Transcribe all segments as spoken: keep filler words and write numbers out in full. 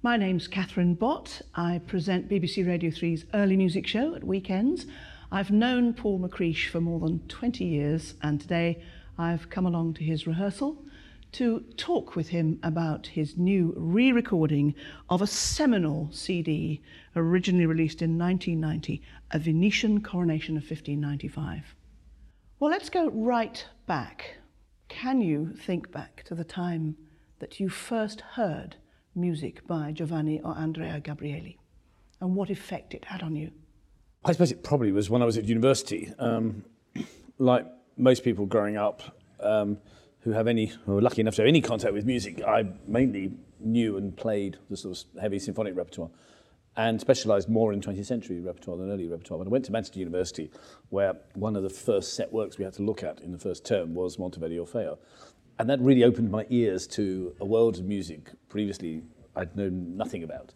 My name's Catherine Bott. I present B B C Radio three's Early Music Show at weekends. I've known Paul McCreesh for more than twenty years, and today I've come along to his rehearsal to talk with him about his new re-recording of a seminal C D originally released in nineteen ninety, A Venetian Coronation of fifteen ninety-five. Well, let's go right back. Can you think back to the time that you first heard music by Giovanni or Andrea Gabrieli and what effect it had on you? I suppose it probably was when I was at university. Um, like most people growing up um, who have any, who were lucky enough to have any contact with music, I mainly knew and played the sort of heavy symphonic repertoire and specialised more in twentieth century repertoire than early repertoire. When I went to Manchester University, where one of the first set works we had to look at in the first term was Monteverdi Orfeo. And that really opened my ears to a world of music previously I'd known nothing about.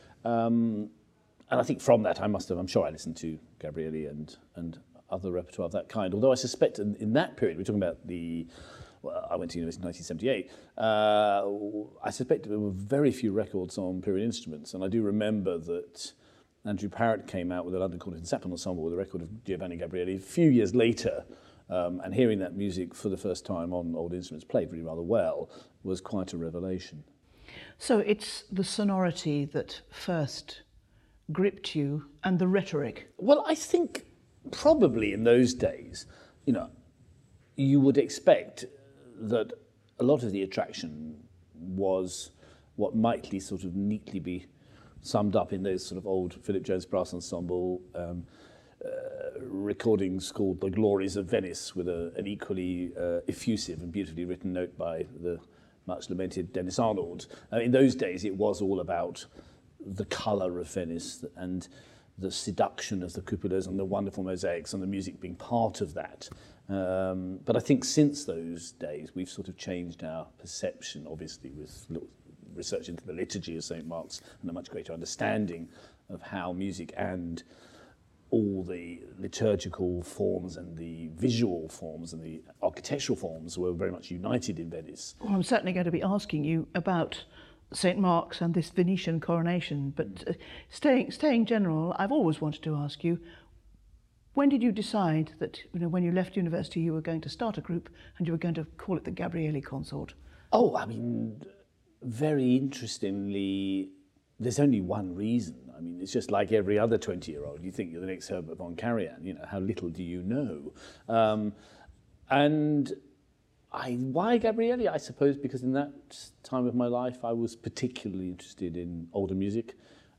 Um, and I think from that, I must have, I'm sure I listened to Gabrieli and, and other repertoire of that kind. Although I suspect in, in that period, we're talking about the, well, I went to university in nineteen seventy-eight, uh, I suspect there were very few records on period instruments. And I do remember that Andrew Parrott came out with the London Cornet and Saxophone Ensemble with a record of Giovanni Gabrieli a few years later. Um, and hearing that music for the first time on old instruments played really rather well was quite a revelation. So it's the sonority that first gripped you and the rhetoric? Well, I think probably in those days, you know, you would expect that a lot of the attraction was what might sort of neatly be summed up in those sort of old Philip Jones Brass Ensemble um, Uh, recordings called The Glories of Venice, with a, an equally uh, effusive and beautifully written note by the much lamented Dennis Arnold. Uh, in those days, it was all about the colour of Venice and the seduction of the cupolas and the wonderful mosaics and the music being part of that. Um, but I think since those days, we've sort of changed our perception, obviously, with research into the liturgy of Saint Mark's and a much greater understanding of how music and all the liturgical forms and the visual forms and the architectural forms were very much united in Venice. Well, I'm certainly going to be asking you about Saint Mark's and this Venetian coronation, but uh, staying, staying general, I've always wanted to ask you, when did you decide that, you know, when you left university you were going to start a group and you were going to call it the Gabrieli Consort? Oh, I mean, very interestingly, there's only one reason. I mean, it's just like every other twenty-year-old. You think you're the next Herbert von Karajan. You know, how little do you know? Um, and I, why Gabrieli? I suppose because in that time of my life, I was particularly interested in older music.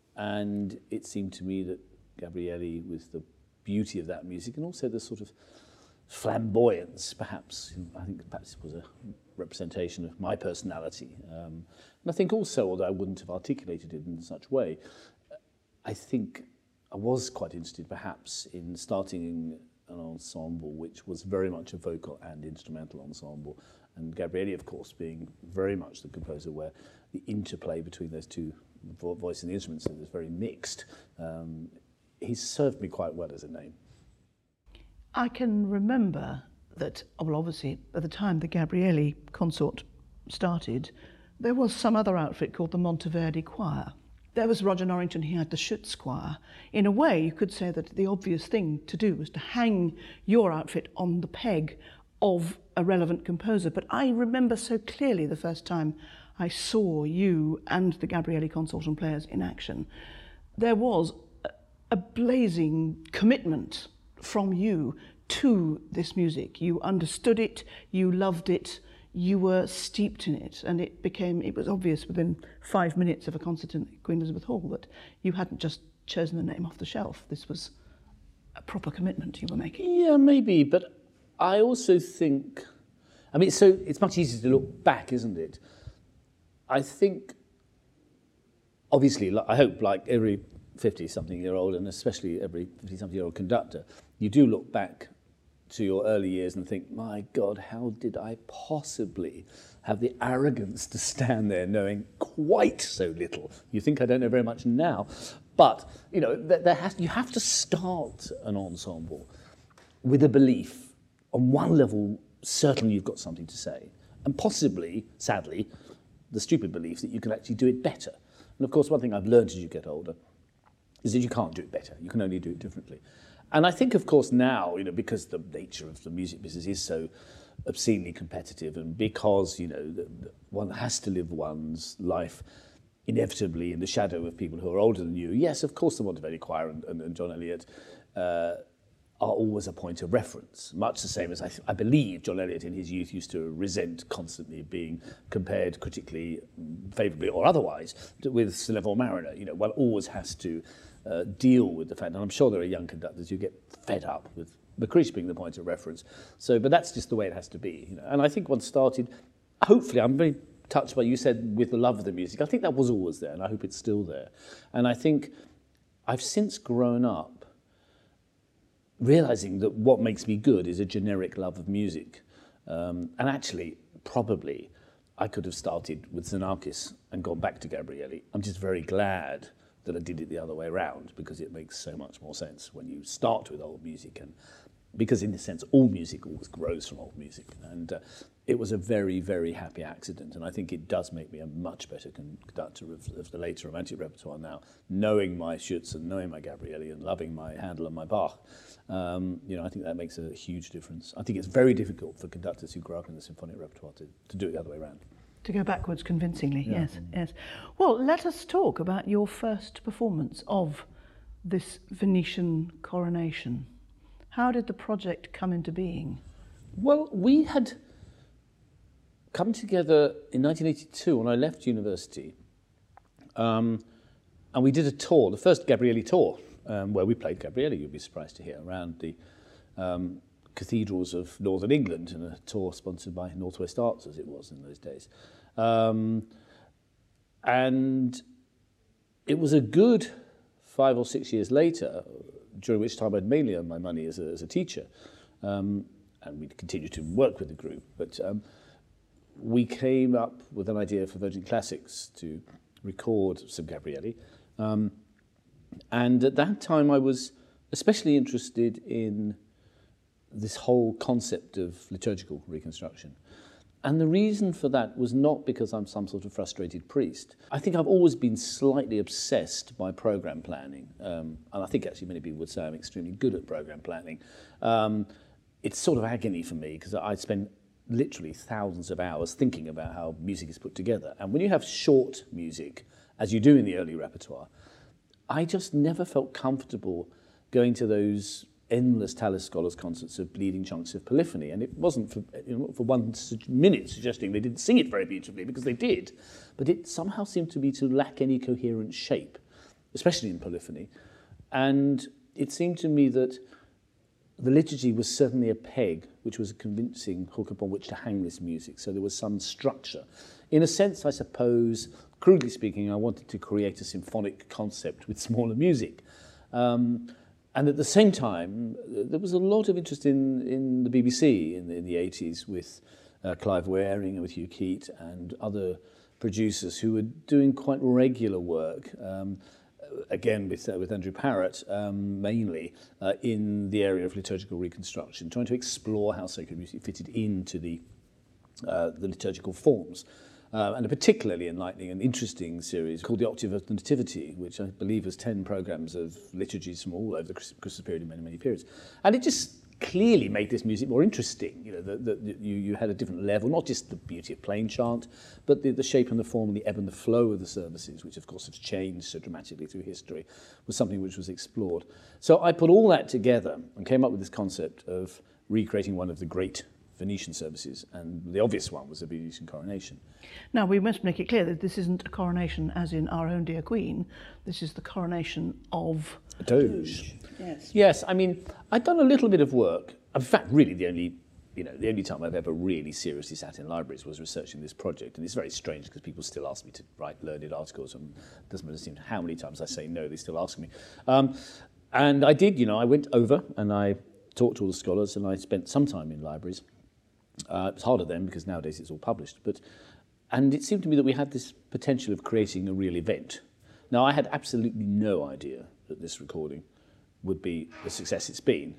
And it seemed to me that Gabrieli, with the beauty of that music and also the sort of flamboyance, perhaps, I think perhaps it was a representation of my personality. Um, and I think also, although I wouldn't have articulated it in such way, I think I was quite interested perhaps in starting an ensemble which was very much a vocal and instrumental ensemble. And Gabrieli, of course, being very much the composer where the interplay between those two, vo- voice and the instruments, is very mixed. Um, he's served me quite well as a name. I can remember that, well, obviously, at the time the Gabrieli Consort started, there was some other outfit called the Monteverdi Choir. There was Roger Norrington, he had the Schütz Choir. In a way, you could say that the obvious thing to do was to hang your outfit on the peg of a relevant composer. But I remember so clearly the first time I saw you and the Gabrieli Consortium players in action. There was a, a blazing commitment from you to this music. You understood it, you loved it, you were steeped in it, and it became, it was obvious within five minutes of a concert in Queen Elizabeth Hall that you hadn't just chosen a name off the shelf. This was a proper commitment you were making. Yeah, maybe, but I also think, I mean, so it's much easier to look back, isn't it? I think, obviously, I hope like every fifty-something-year-old, and especially every fifty-something-year-old conductor, you do look back to your early years and think, my God, how did I possibly have the arrogance to stand there knowing quite so little? You think I don't know very much now, but you know, there, there has, you have to start an ensemble with a belief, on one level, certainly you've got something to say, and possibly, sadly, the stupid belief that you can actually do it better. And of course, one thing I've learned as you get older is that you can't do it better. You can only do it differently. And I think, of course, now, you know, because the nature of the music business is so obscenely competitive, and because, you know, the, the, one has to live one's life inevitably in the shadow of people who are older than you. Yes, of course, the Monteverdi Choir and, and, and John Eliot uh, are always a point of reference, much the same as I, th- I believe John Eliot in his youth used to resent constantly being compared critically, favourably or otherwise, to, with Sir Neville Marriner. You know, one always has to uh, deal with the fact, and I'm sure there are young conductors who get fed up with Macreece being the point of reference. So, but that's just the way it has to be. You know? And I think one started, hopefully, I'm very touched by, you said, with the love of the music. I think that was always there, and I hope it's still there. And I think I've since grown up realising that what makes me good is a generic love of music. Um, and actually, probably, I could have started with Xenakis and gone back to Gabrieli. I'm just very glad that I did it the other way around, because it makes so much more sense when you start with old music, and because in a sense all music always grows from old music. And uh, it was a very, very happy accident, and I think it does make me a much better conductor of, of the later romantic repertoire now, knowing my Schütz and knowing my Gabrieli and loving my Handel and my Bach. Um, you know, I think that makes a huge difference. I think it's very difficult for conductors who grow up in the symphonic repertoire to, to do it the other way around. To go backwards convincingly, Yeah. yes, yes. Well, let us talk about your first performance of this Venetian coronation. How did the project come into being? Well, we had come together in nineteen eighty-two when I left university, um, and we did a tour, the first Gabrieli tour, um, where we played Gabrieli, you'd be surprised to hear, around the um, cathedrals of northern England, in a tour sponsored by Northwest Arts, as it was in those days. Um, and it was a good five or six years later, during which time I'd mainly earned my money as a, as a teacher, um, and we'd continued to work with the group, but um, we came up with an idea for Virgin Classics to record some Gabrieli. Um, and at that time I was especially interested in this whole concept of liturgical reconstruction. And the reason for that was not because I'm some sort of frustrated priest. I think I've always been slightly obsessed by program planning. Um, and I think actually many people would say I'm extremely good at program planning. Um, it's sort of agony for me, because I spend literally thousands of hours thinking about how music is put together. And when you have short music, as you do in the early repertoire, I just never felt comfortable going to those endless Tallis Scholars concerts of bleeding chunks of polyphony. And it wasn't for, you know, for one minute suggesting they didn't sing it very beautifully, because they did. But it somehow seemed to me to lack any coherent shape, especially in polyphony. And it seemed to me that the liturgy was certainly a peg, which was a convincing hook upon which to hang this music. So there was some structure. In a sense, I suppose, crudely speaking, I wanted to create a symphonic concept with smaller music. Um, and at the same time, there was a lot of interest in, in the B B C in the, in the eighties with uh, Clive Waring and with Hugh Keat and other producers who were doing quite regular work, um, again with, uh, with Andrew Parrott, um, mainly uh, in the area of liturgical reconstruction, trying to explore how sacred music fitted into the, uh, the liturgical forms. Uh, and a particularly enlightening and interesting series called The Octave of the Nativity, which I believe has ten programmes of liturgies from all over the Christmas period in many, many periods. And it just clearly made this music more interesting. You know, that you, you had a different level, not just the beauty of plain chant, but the, the shape and the form and the ebb and the flow of the services, which of course have changed so dramatically through history, was something which was explored. So I put all that together and came up with this concept of recreating one of the great Venetian services, and the obvious one was the Venetian coronation. Now, we must make it clear that this isn't a coronation as in our own dear Queen. This is the coronation of a Doge. Yes. Yes, I mean, I'd done a little bit of work. In fact, really the only, you know, the only time I've ever really seriously sat in libraries was researching this project. And it's very strange because people still ask me to write learned articles, and it doesn't matter how many times I say no, they still ask me. Um, and I did, you know, I went over and I talked to all the scholars, and I spent some time in libraries. Uh, it was harder then because nowadays it's all published. But and it seemed to me that we had this potential of creating a real event. Now, I had absolutely no idea that this recording would be the success it's been.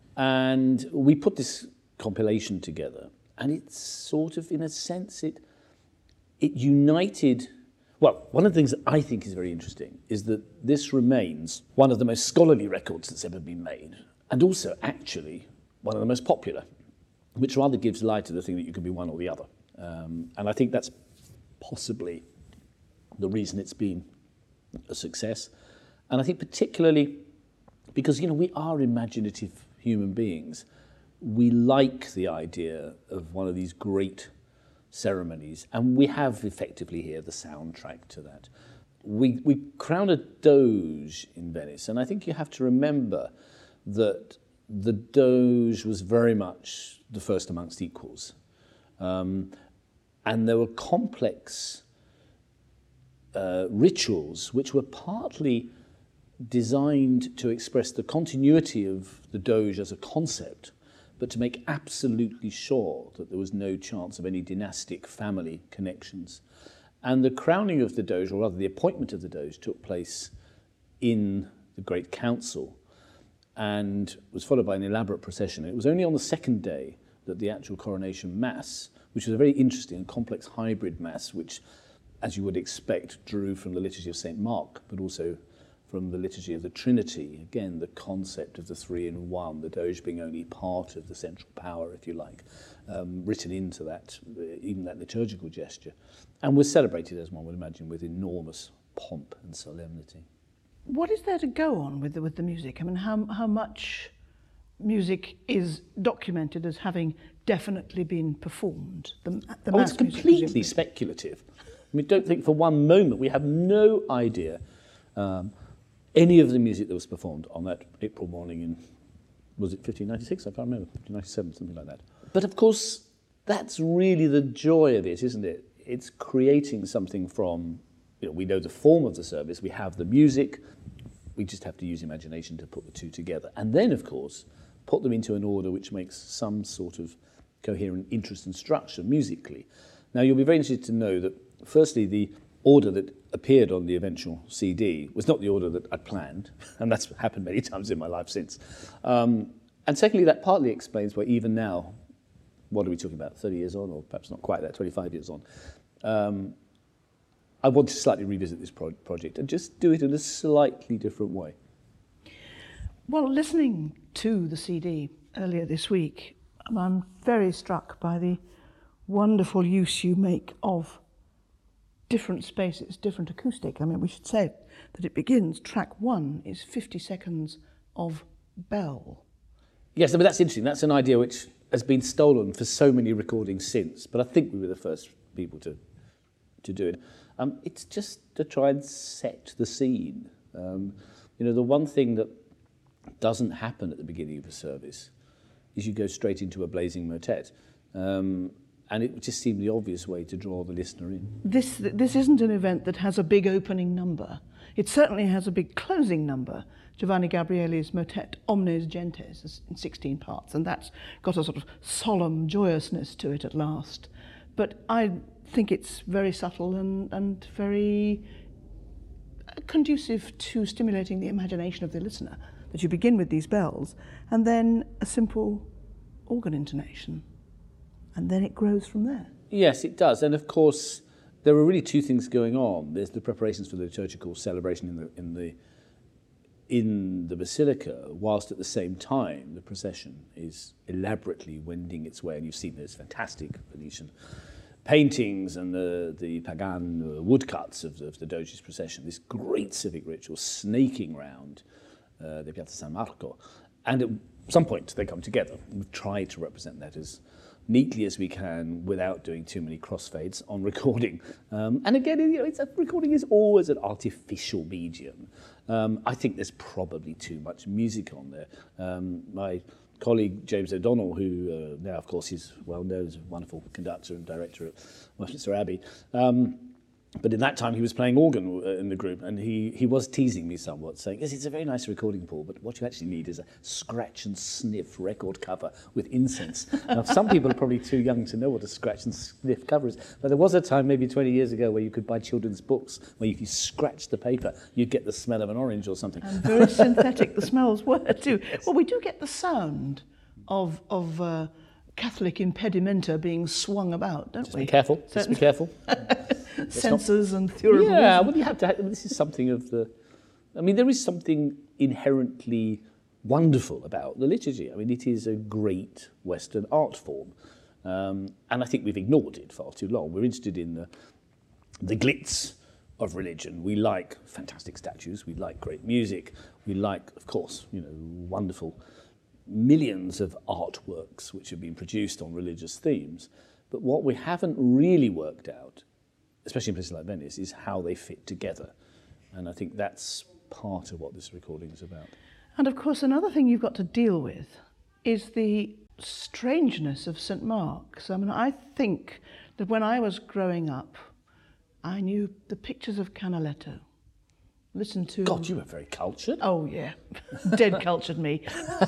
And we put this compilation together, and it's sort of, in a sense, it it united Well, one of the things that I think is very interesting is that this remains one of the most scholarly records that's ever been made, and also actually one of the most popular, which rather gives light to the thing that you can be one or the other. Um, and I think that's possibly the reason it's been a success. And I think particularly because, you know, we are imaginative human beings. We like the idea of one of these great ceremonies, and we have effectively here the soundtrack to that. We, we crown a Doge in Venice, and I think you have to remember that the Doge was very much the first amongst equals. Um, and there were complex uh, rituals which were partly designed to express the continuity of the Doge as a concept, but to make absolutely sure that there was no chance of any dynastic family connections. And the crowning of the Doge, or rather the appointment of the Doge, took place in the Great Council and was followed by an elaborate procession. It was only on the second day that the actual coronation mass, which was a very interesting and complex hybrid mass, which, as you would expect, drew from the liturgy of Saint Mark, but also from the liturgy of the Trinity. Again, the concept of the three in one, the Doge being only part of the central power, if you like, um, written into that, even that liturgical gesture, and was celebrated, as one would imagine, with enormous pomp and solemnity. What is there to go on with the, with the music? I mean, how, how much music is documented as having definitely been performed? The, the oh, mass it's completely music, speculative. I mean, don't think for one moment, we have no idea um, any of the music that was performed on that April morning in, was it fifteen ninety-six? I can't remember, fifteen ninety-seven, something like that. But of course, that's really the joy of it, isn't it? It's creating something from, you know, we know the form of the service, we have the music, we just have to use imagination to put the two together. And then, of course, put them into an order which makes some sort of coherent interest and structure musically. Now, you'll be very interested to know that, firstly, the order that appeared on the eventual C D was not the order that I'd planned, and that's happened many times in my life since. Um, and secondly, that partly explains why even now, what are we talking about, thirty years on, or perhaps not quite that, twenty-five years on, um, I want to slightly revisit this pro- project and just do it in a slightly different way. Well, listening to the C D earlier this week, I'm very struck by the wonderful use you make of different spaces, different acoustic. I mean, we should say that it begins, track one is fifty seconds of bell. Yes, I mean, that's interesting. That's an idea which has been stolen for so many recordings since, but I think we were the first people to to do it. Um, it's just to try and set the scene. Um, you know, the one thing that doesn't happen at the beginning of a service is you go straight into a blazing motet. Um, And it just seemed the obvious way to draw the listener in. This this isn't an event that has a big opening number. It certainly has a big closing number. Giovanni Gabrieli's motet Omnes Gentes is in sixteen parts, and that's got a sort of solemn joyousness to it at last. But I think it's very subtle and, and very conducive to stimulating the imagination of the listener, that you begin with these bells and then a simple organ intonation. And then it grows from there. Yes, it does. And of course, there are really two things going on. There's the preparations for the liturgical celebration in the in the in the basilica, whilst at the same time the procession is elaborately wending its way. And you've seen those fantastic Venetian paintings and the the Pagan woodcuts of the, of the Doge's procession. This great civic ritual snaking round uh, the Piazza San Marco, and at some point they come together. We've tried to represent that as neatly as we can without doing too many crossfades on recording. Um, and again, you know, it's a, recording is always an artificial medium. Um, I think there's probably too much music on there. Um, my colleague James O'Donnell, who uh, now, of course, is well known as a wonderful conductor and director at Westminster Abbey, um, but in that time he was playing organ in the group, and he, he was teasing me somewhat, saying, yes, it's a very nice recording, Paul, but what you actually need is a scratch and sniff record cover with incense. Now, some people are probably too young to know what a scratch and sniff cover is, but there was a time, maybe twenty years ago, where you could buy children's books, where if you scratch the paper, you'd get the smell of an orange or something. And very synthetic the smells were too. Well, we do get the sound of, of uh, Catholic impedimenta being swung about, don't Just we? be careful. Just Certain be careful. censors and theorems. Yeah, well, you have to. Have, this is something of the. I mean, there is something inherently wonderful about the liturgy. I mean, it is a great Western art form, um, and I think we've ignored it far too long. We're interested in the the glitz of religion. We like fantastic statues. We like great music. We like, of course, you know, wonderful millions of artworks which have been produced on religious themes. But what we haven't really worked out, especially in places like Venice, is how they fit together. And I think that's part of what this recording is about. And of course, another thing you've got to deal with is the strangeness of Saint Mark's. I mean, I think that when I was growing up, I knew the pictures of Canaletto. Listen to... God, you were very cultured. Oh, yeah. Dead cultured me.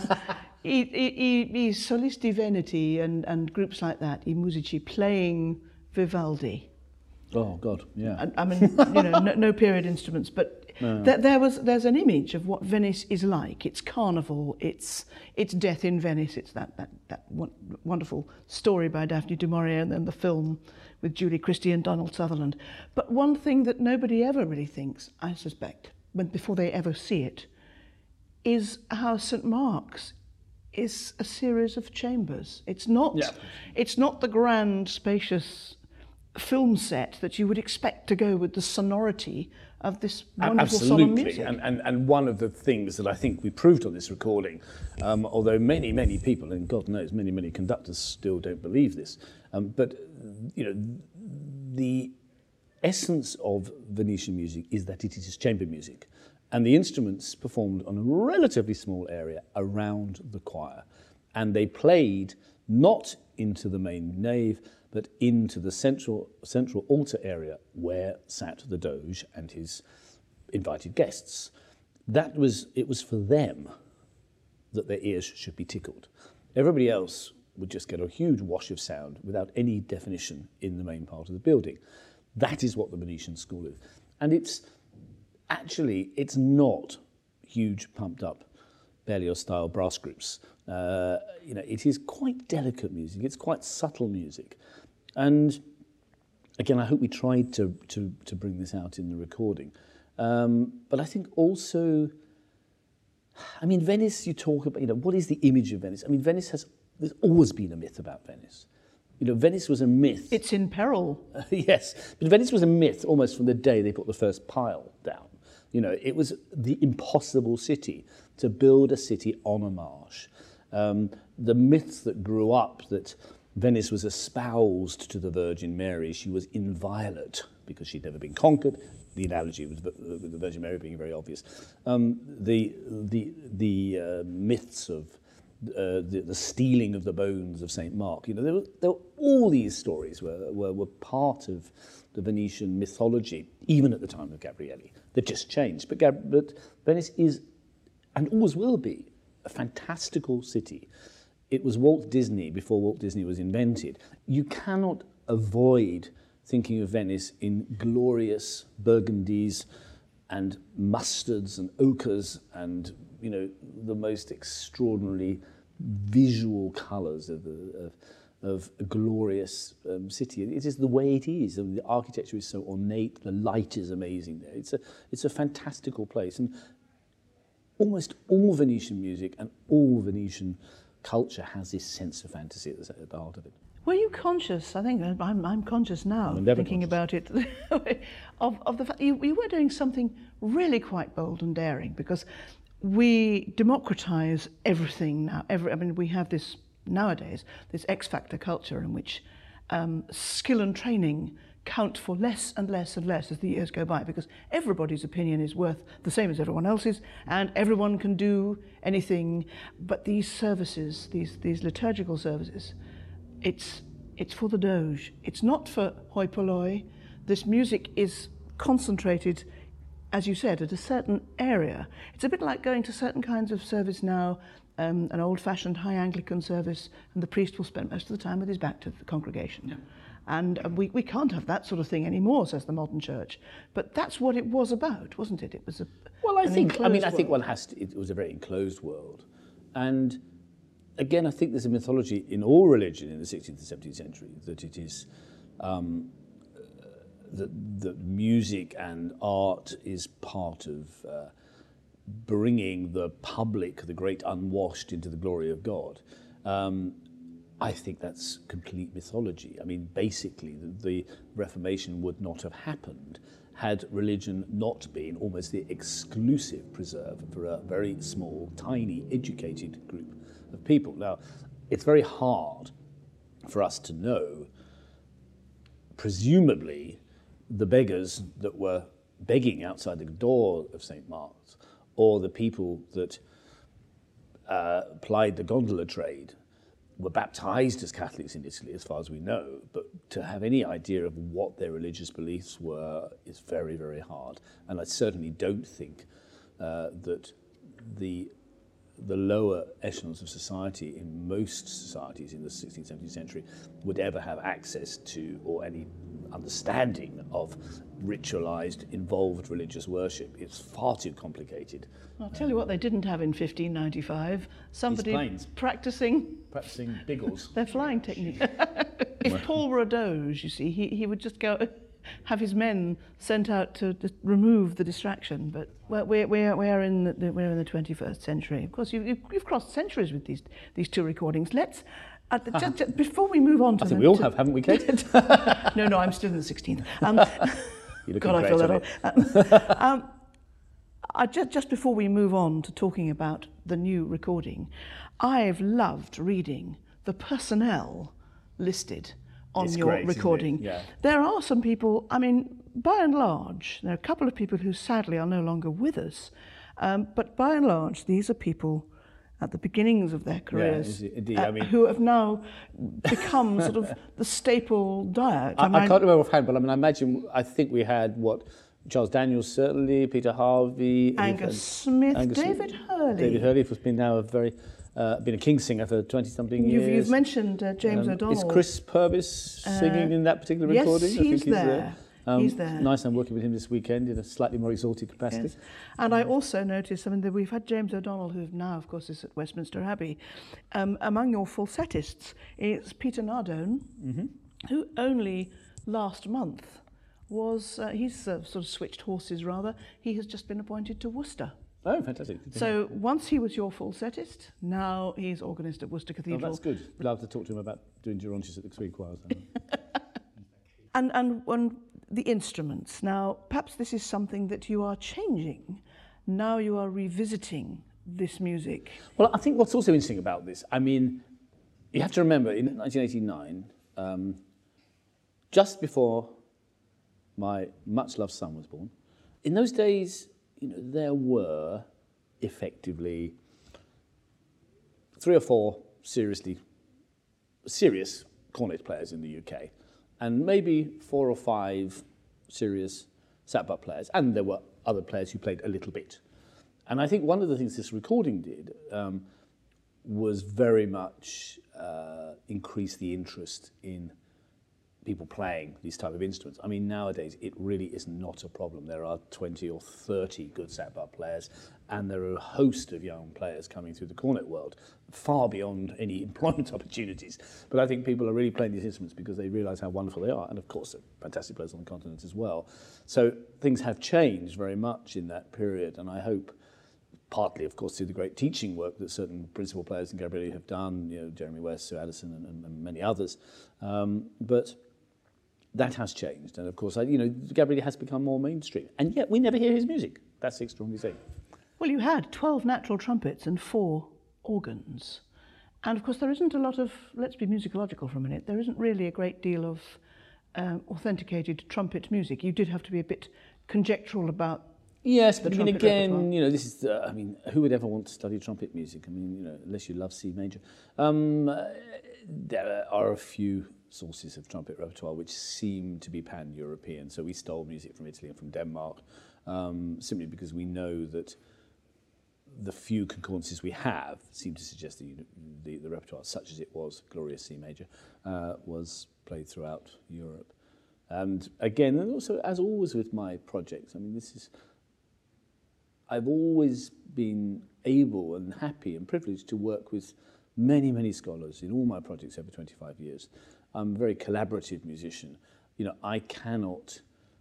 I, I, I, I Solisti Veneti and, and groups like that, I Musici, playing Vivaldi. Oh, God, yeah. I, I mean, you know, no, no period instruments, but no. th- there was there's an image of what Venice is like. It's carnival, it's it's death in Venice, it's that, that, that wonderful story by Daphne du Maurier and then the film with Julie Christie and Donald Sutherland. But one thing that nobody ever really thinks, I suspect, when before they ever see it, is how Saint Mark's is a series of chambers. It's not, yeah. It's not the grand, spacious film set that you would expect to go with the sonority of this wonderful solemn music. Absolutely, and, and, and one of the things that I think we proved on this recording, um, although many, many people, and God knows many, many conductors still don't believe this, um, but you know, the essence of Venetian music is that it is chamber music, and the instruments performed on a relatively small area around the choir, and they played not into the main nave, but into the central central altar area where sat the Doge and his invited guests. That was, it was for them that their ears should be tickled. Everybody else would just get a huge wash of sound without any definition in the main part of the building. That is what the Venetian school is. And it's actually, it's not huge pumped up Berlioz-style brass groups. Uh, you know, it is quite delicate music. It's quite subtle music. And again, I hope we tried to, to, to bring this out in the recording. Um, but I think also, I mean, Venice, you talk about, you know, what is the image of Venice? I mean, Venice has, there's always been a myth about Venice. You know, Venice was a myth. It's in peril. Uh, yes, but Venice was a myth almost from the day they put the first pile down. You know, it was the impossible city, to build a city on a marsh. Um, the myths that grew up that Venice was espoused to the Virgin Mary. She was inviolate because she'd never been conquered. The analogy with the Virgin Mary being very obvious. Um, the the the uh, myths of uh, the, the stealing of the bones of Saint Mark. You know, there were, there were all these stories were, were were part of the Venetian mythology, even at the time of Gabrielli. They've just changed. But Gab- but Venice is, and always will be, a fantastical city. It was Walt Disney before Walt Disney was invented. You cannot avoid thinking of Venice in glorious burgundies and mustards and ochres and, you know, the most extraordinarily visual colours of, the, of, of a glorious um, city. It is the way it is. I mean, the architecture is so ornate. The light is amazing there. It's a, it's a fantastical place. And almost all Venetian music and all Venetian culture has this sense of fantasy at the, at the heart of it. Were you conscious, I think I'm, I'm conscious now, I'm thinking conscious. about it, of, of the fact you, you were doing something really quite bold and daring, because we democratise everything now. Every, I mean, we have this, nowadays, this X Factor culture in which um, skill and training count for less and less and less as the years go by, because everybody's opinion is worth the same as everyone else's, and everyone can do anything. But these services, these these liturgical services, it's it's for the Doge. It's not for hoi polloi. This music is concentrated, as you said, at a certain area. It's a bit like going to certain kinds of service now, um, an old-fashioned high Anglican service, and the priest will spend most of the time with his back to the congregation. Yeah. And we, we can't have that sort of thing anymore, says the modern church. But that's what it was about, wasn't it? It was a well, I think. I mean, I world. think one has to. It was a very enclosed world, and again, I think there's a mythology in all religion in the sixteenth and seventeenth century that it is um, that, that music and art is part of uh, bringing the public, the great unwashed, into the glory of God. Um, I think that's complete mythology. I mean, basically, the, the Reformation would not have happened had religion not been almost the exclusive preserve for a very small, tiny, educated group of people. Now, it's very hard for us to know, presumably, the beggars that were begging outside the door of Saint Mark's, or the people that uh, plied the gondola trade, were baptized as Catholics in Italy, as far as we know, but to have any idea of what their religious beliefs were is very, very hard. And I certainly don't think uh, that the the lower echelons of society in most societies in the sixteenth, seventeenth century would ever have access to or any understanding of ritualized, involved religious worship. It's far too complicated. I'll tell you what they didn't have in fifteen ninety-five. Somebody practicing... Practicing biggles. Their flying technique. If Paul were a doge, you see, he, he would just go... have his men sent out to d- remove the distraction, but we're, we're, we're, we're, in the, we're in the twenty-first century. Of course, you, you've, you've crossed centuries with these these two recordings. Let's, uh, uh-huh. just, just, before we move on to I think them, we all to, have, haven't we, Kate? No, no, I'm still in the sixteenth. Um, You're God, I feel that old. Um, I just, just before we move on to talking about the new recording, I've loved reading the personnel listed on it's your great, recording. Yeah. There are some people, I mean, by and large, there are a couple of people who sadly are no longer with us, um, but by and large, these are people at the beginnings of their careers yeah, indeed. uh, I mean, who have now become sort of the staple diet. I, I, mean, I can't remember offhand, but I mean, I imagine, I think we had, what, Charles Daniels certainly, Peter Harvey, Angus Smith, Angus David Smith, Hurley. David Hurley has been now a very, uh, been a king singer for twenty-something You've, years. you've mentioned uh, James um, O'Donnell. Is Chris Purvis singing uh, in that particular yes, recording? He's I think he's there. there. Um, he's there. Nice, I'm working with him this weekend in a slightly more exalted capacity. Yes. And I also noticed, I mean, that we've had James O'Donnell, who now, of course, is at Westminster Abbey. Um, among your falsettists is Peter Nardone, mm-hmm. who only last month was, uh, he's uh, sort of switched horses rather, he has just been appointed to Worcester. Oh, fantastic. So once he was your falsettist, now he's organist at Worcester Cathedral. Oh, that's good. We'd love to talk to him about doing Gerontius at the Swede Choir. and, and, and the instruments. Now, perhaps this is something that you are changing. Now you are revisiting this music. Well, I think what's also interesting about this, I mean, you have to remember, in nineteen eighty-nine, um, just before my much-loved son was born, in those days, you know, there were effectively three or four seriously serious cornet players in the U K, and maybe four or five serious sackbut players, and there were other players who played a little bit. And I think one of the things this recording did um, was very much uh, increase the interest in people playing these type of instruments. I mean, nowadays, it really is not a problem. There are twenty or thirty good sackbut players, and there are a host of young players coming through the cornet world, far beyond any employment opportunities. But I think people are really playing these instruments because they realise how wonderful they are, and of course, they're fantastic players on the continent as well. So things have changed very much in that period, and I hope, partly, of course, through the great teaching work that certain principal players in Gabrieli have done, you know, Jeremy West, Sue Addison, and, and many others. Um, but that has changed, and of course, I, you know, Gabrieli has become more mainstream, and yet we never hear his music. That's the extraordinary thing. Well, you had twelve natural trumpets and four organs, and of course, there isn't a lot of, let's be musicological for a minute, there isn't really a great deal of um, authenticated trumpet music. You did have to be a bit conjectural about. Yes, but I mean, again, repertoire. you know, this is, uh, I mean, who would ever want to study trumpet music? I mean, you know, unless you love C major. Um, uh, there are a few sources of trumpet repertoire which seem to be pan-European. So we stole music from Italy and from Denmark, um, simply because we know that the few concordances we have seem to suggest that the, the, the repertoire, such as it was, Glorious C major, uh, was played throughout Europe. And again, and also, as always with my projects, I mean, this is, I've always been able and happy and privileged to work with many, many scholars in all my projects over twenty-five years. I'm a very collaborative musician. You know, I cannot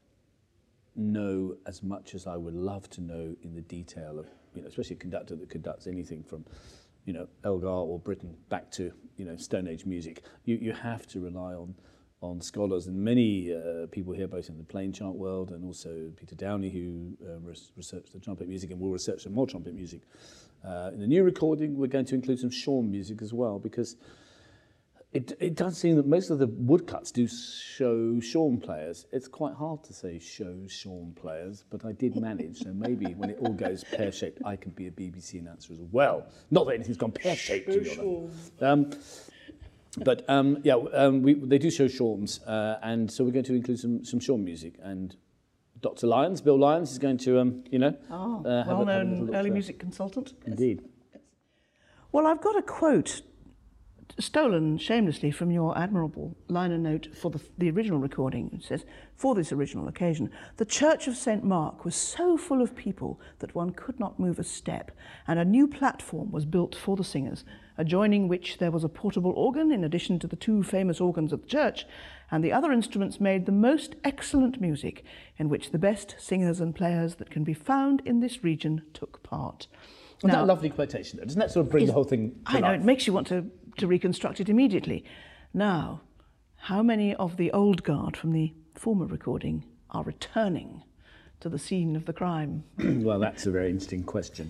know as much as I would love to know in the detail of, you know, especially a conductor that conducts anything from, you know, Elgar or Britten back to, you know, Stone Age music. You you have to rely on on scholars, and many uh, people here, both in the plain chant world and also Peter Downey, who uh, res- researched the trumpet music and will research some more trumpet music. Uh, in the new recording, we're going to include some shawm music as well, because it it does seem that most of the woodcuts do show shawm players. It's quite hard to say show shawm players, but I did manage, so maybe when it all goes pear-shaped, I can be a B B C announcer as well. Not that anything's gone pear-shaped, to be honest. Um, But um, yeah, um, we, they do show shawms, uh, and so we're going to include some some shawm music. And Doctor Lyons, Bill Lyons, is going to, um, you know, oh, uh, have well-known a, early music consultant. Indeed. Yes. Well, I've got a quote stolen shamelessly from your admirable liner note for the, the original recording. It says, for this original occasion, the Church of Saint Mark was so full of people that one could not move a step, and a new platform was built for the singers, adjoining which there was a portable organ in addition to the two famous organs of the church, and the other instruments made the most excellent music, in which the best singers and players that can be found in this region took part. Isn't that a lovely quotation, though? Doesn't that sort of bring the whole thing to I know, life? it makes you want to, to reconstruct it immediately. Now, how many of the old guard from the former recording are returning to the scene of the crime? Well, that's a very interesting question.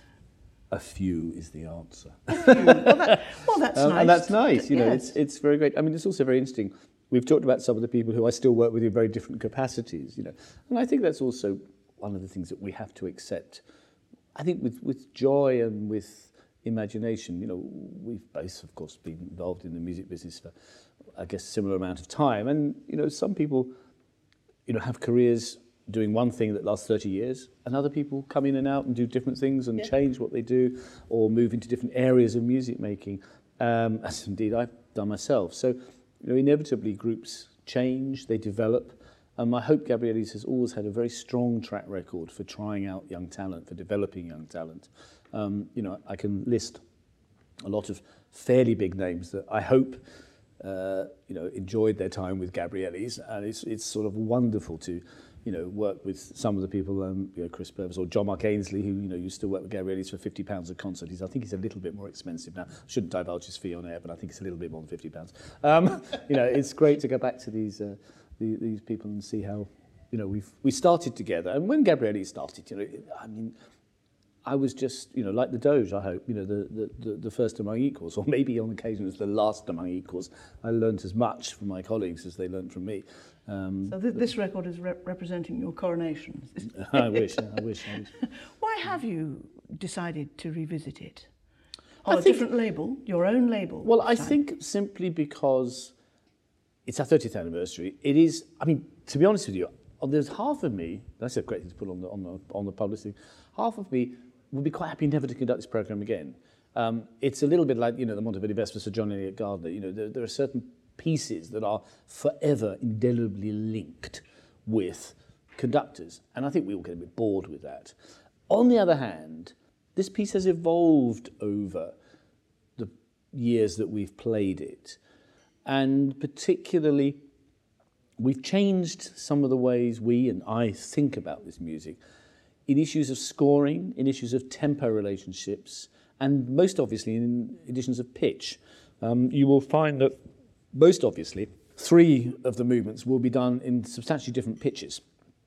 A few is the answer. well, that, well, that's um, nice. And that's nice, you know, yes. it's it's very great. I mean, it's also very interesting. We've talked about some of the people who I still work with in very different capacities, you know. And I think that's also one of the things that we have to accept. I think with, with joy and with imagination, you know, we've both, of course, been involved in the music business for, I guess, a similar amount of time. And, you know, some people, you know, have careers doing one thing that lasts thirty years, and other people come in and out and do different things and yeah. change what they do or move into different areas of music making, um, as indeed I've done myself. So, you know, inevitably groups change, they develop, and I hope Gabrielli's has always had a very strong track record for trying out young talent, for developing young talent. Um, you know, I can list a lot of fairly big names that I hope uh, you know, enjoyed their time with Gabrielli's, and it's it's sort of wonderful to, you know, work with some of the people, um, you know, Chris Purvis or John Mark Ainsley, who, you know, used to work with Gabrielli's for fifty pounds a concert. He's, I think he's a little bit more expensive now. I shouldn't divulge his fee on air, but I think it's a little bit more than fifty pounds. Um, you know, it's great to go back to these uh, the, these people and see how, you know, we've we started together. And when Gabrielli started, you know, I mean, I was just, you know, like the Doge, I hope, you know, the, the, the, the first among equals, or maybe on occasion as the last among equals. I learnt as much from my colleagues as they learnt from me. Um, so th- this record is re- representing your coronation. I wish, I wish, I wish. Why have you decided to revisit it? On I a think, different label, your own label? Well, I think simply because it's our thirtieth anniversary. It is, I mean, to be honest with you, there's half of me, that's a great thing to put on the, on the, on the publicity, half of me would be quite happy never to conduct this programme again. Um, it's a little bit like, you know, the Monteverdi Vespers for John Eliot Gardiner. You know, there, there are certain pieces that are forever indelibly linked with conductors, and I think we all get a bit bored with that. On the other hand, this piece has evolved over the years that we've played it, and particularly we've changed some of the ways we and I think about this music in issues of scoring, in issues of tempo relationships, and most obviously in editions of pitch. Um, you will find that most obviously three of the movements will be done in substantially different pitches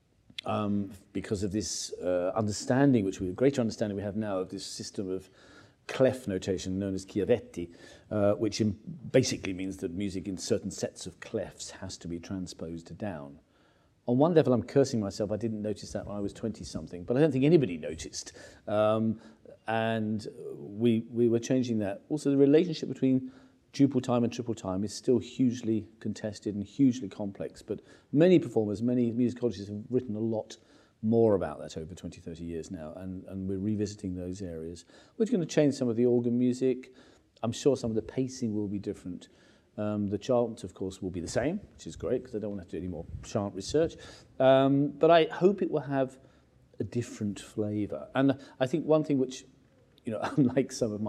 um, because of this uh, understanding, which we greater understanding we have now of this system of clef notation known as Chiavetti, uh, which in basically means that music in certain sets of clefs has to be transposed down. On one level, I'm cursing myself. I didn't notice that when I was twenty-something, but I don't think anybody noticed. Um, and we we were changing that. Also, the relationship between duple time and triple time is still hugely contested and hugely complex, but many performers, many musicologists have written a lot more about that over twenty, thirty years now, and, and we're revisiting those areas. We're going to change some of the organ music. I'm sure some of the pacing will be different. Um, the chant, of course, will be the same, which is great because I don't want to have to do any more chant research. Um, but I hope it will have a different flavour. And I think one thing which, you know, unlike some of my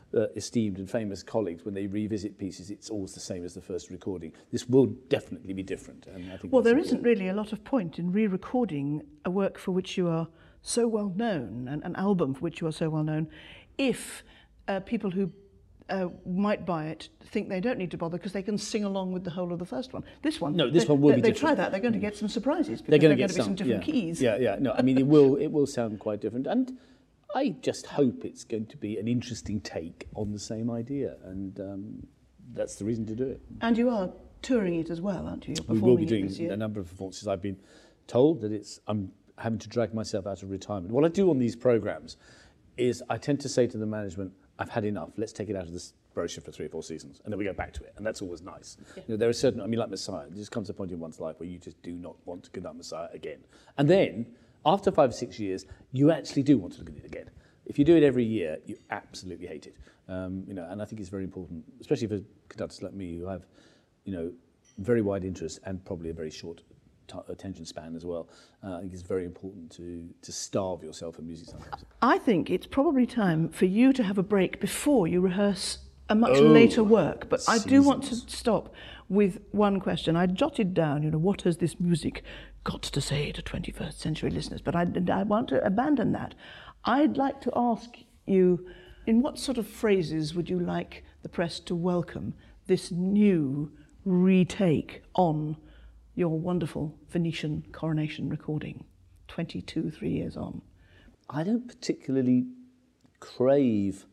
uh, esteemed and famous colleagues, when they revisit pieces, it's always the same as the first recording. This will definitely be different. And I think well, there important. isn't really a lot of point in re-recording a work for which you are so well known, an, an album for which you are so well known, if uh, people who uh, might buy it think they don't need to bother because they can sing along with the whole of the first one. This one, no, this they, one will they, be they different. try that, they're going to get some surprises because they're going to they're get going to be some different yeah. keys. Yeah, yeah. No, I mean it will it will sound quite different, and I just hope it's going to be an interesting take on the same idea, and um, that's the reason to do it. And you are touring it as well, aren't you? You're We will be performing it this doing year. a number of performances. I've been told that it's I'm having to drag myself out of retirement. What I do on these programmes is I tend to say to the management, I've had enough, let's take it out of this brochure for three or four seasons, and then we go back to it, and that's always nice. Yeah. You know, there are certain, I mean, like Messiah, there just comes a point in one's life where you just do not want to conduct Messiah again. And then, after five or six years, you actually do want to look at it again. If you do it every year, you absolutely hate it. Um, you know, and I think it's very important, especially for conductors like me who have, you know, very wide interests and probably a very short t- attention span as well. Uh, I think it's very important to to starve yourself in music sometimes. I think it's probably time for you to have a break before you rehearse a much Oh, later work. But I do want to seasons. stop with one question. I jotted down, you know, what has this music got to say to twenty-first century listeners? But I, I want to abandon that. I'd like to ask you, in what sort of phrases would you like the press to welcome this new retake on your wonderful Venetian coronation recording, twenty-two, three years on? I don't particularly crave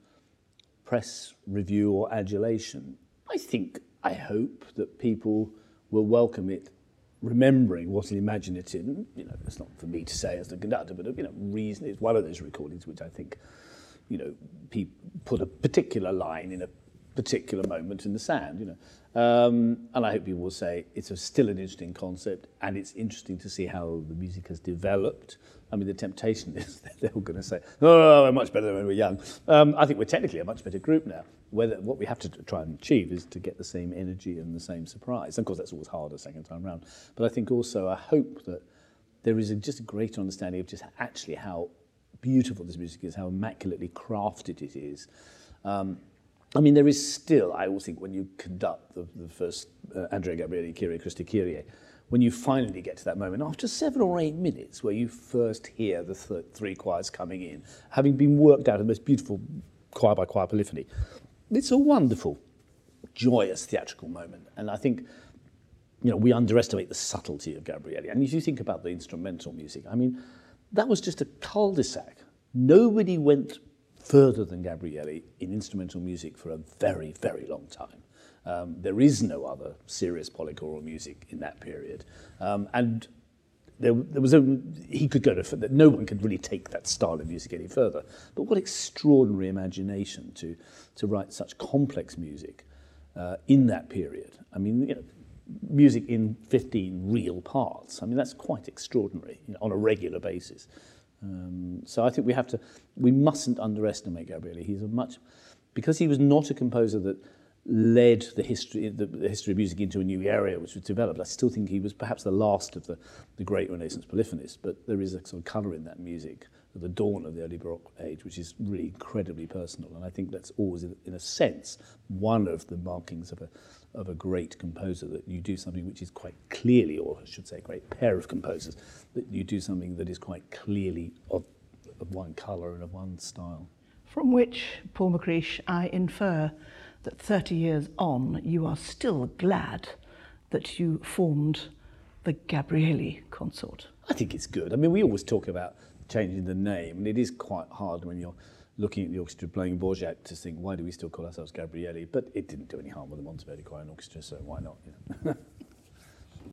press review or adulation. I think, I hope that people will welcome it, remembering what an imaginative, you know, it's not for me to say as the conductor, but, you know, reason, it's one of those recordings which I think, you know, pe- put a particular line in a particular moment in the sand, you know. Um, and I hope people will say it's a, still an interesting concept, and it's interesting to see how the music has developed. I mean, the temptation is that they're all going to say, oh, we're much better than when we were young. Um, I think we're technically a much better group now. Whether what we have to try and achieve is to get the same energy and the same surprise. And of course, that's always harder second time round. But I think also, I hope that there is a, just a greater understanding of just actually how beautiful this music is, how immaculately crafted it is. Um, I mean, there is still, I always think, when you conduct the, the first uh, Andrea Gabrieli, Kyrie Christi Kyrie, when you finally get to that moment, after seven or eight minutes, where you first hear the th- three choirs coming in, having been worked out in the most beautiful choir by choir polyphony, it's a wonderful, joyous theatrical moment. And I think, you know, we underestimate the subtlety of Gabrieli. And if you think about the instrumental music, I mean, that was just a cul-de-sac. Nobody went further than Gabrieli in instrumental music for a very, very long time. Um, there is no other serious polychoral music in that period. Um, and there, there was a, he could go to, no one could really take that style of music any further. But what extraordinary imagination to, to write such complex music uh, in that period. I mean, you know, music in fifteen real parts. I mean, that's quite extraordinary, you know, on a regular basis. Um, so I think we have to, we mustn't underestimate Gabrieli. He's a much, because he was not a composer that led the history, the, the history of music into a new area which was developed. I still think he was perhaps the last of the, the great Renaissance polyphonists, but there is a sort of colour in that music at the dawn of the early Baroque age, which is really incredibly personal. And I think that's always, in a sense, one of the markings of a of a great composer, that you do something which is quite clearly, or I should say a great pair of composers, that you do something that is quite clearly of, of one colour and of one style. From which, Paul McCreish, I infer that thirty years on, you are still glad that you formed the Gabrieli Consort. I think it's good. I mean, we always talk about changing the name, and it is quite hard when you're looking at the orchestra playing Borjak to think, why do we still call ourselves Gabrieli? But it didn't do any harm with the Monteverdi Choir and Orchestra, so why not? You know?